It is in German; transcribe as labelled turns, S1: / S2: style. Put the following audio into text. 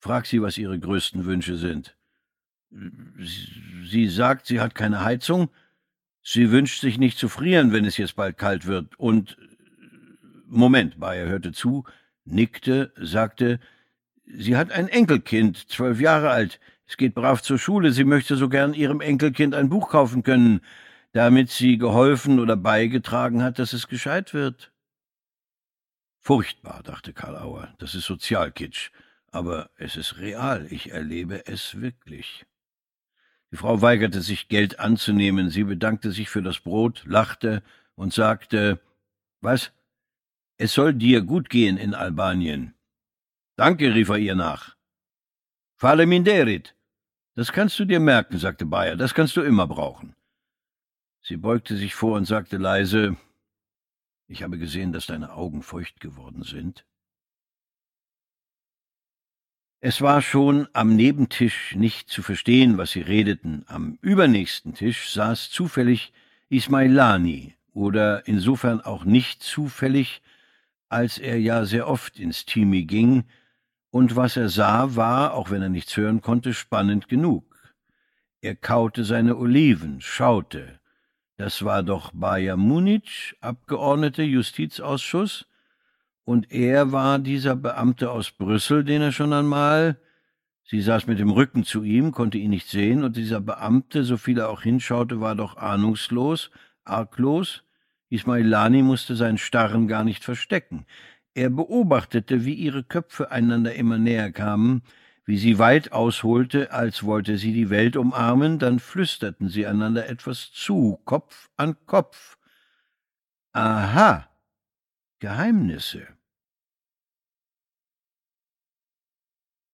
S1: Frag sie, was ihre größten Wünsche sind. Sie sagt, sie hat keine Heizung. Sie wünscht sich nicht zu frieren, wenn es jetzt bald kalt wird. Und Moment, Bayer hörte zu, nickte, sagte, sie hat ein Enkelkind, 12 Jahre alt. Es geht brav zur Schule. Sie möchte so gern ihrem Enkelkind ein Buch kaufen können, damit sie geholfen oder beigetragen hat, dass es gescheit wird. Furchtbar, dachte Karl Auer, das ist Sozialkitsch. Aber es ist real, ich erlebe es wirklich. Die Frau weigerte sich, Geld anzunehmen. Sie bedankte sich für das Brot, lachte und sagte, »Was? Es soll dir gut gehen in Albanien.« »Danke«, rief er ihr nach. »Fale minderit.« »Das kannst du dir merken«, sagte Bayer, »das kannst du immer brauchen.« Sie beugte sich vor und sagte leise, »Ich habe gesehen, dass deine Augen feucht geworden sind.« Es war schon am Nebentisch nicht zu verstehen, was sie redeten. Am übernächsten Tisch saß zufällig Ismailani, oder insofern auch nicht zufällig, als er ja sehr oft ins Timi ging, und was er sah, war, auch wenn er nichts hören konnte, spannend genug. Er kaute seine Oliven, schaute. Das war doch Bayer Munic, Abgeordneter, Justizausschuss, und er war dieser Beamte aus Brüssel, den er schon einmal... Sie saß mit dem Rücken zu ihm, konnte ihn nicht sehen, und dieser Beamte, so viel er auch hinschaute, war doch ahnungslos, arglos. Ismailani musste seinen Starren gar nicht verstecken. Er beobachtete, wie ihre Köpfe einander immer näher kamen, wie sie weit ausholte, als wollte sie die Welt umarmen, dann flüsterten sie einander etwas zu, Kopf an Kopf. Aha, Geheimnisse.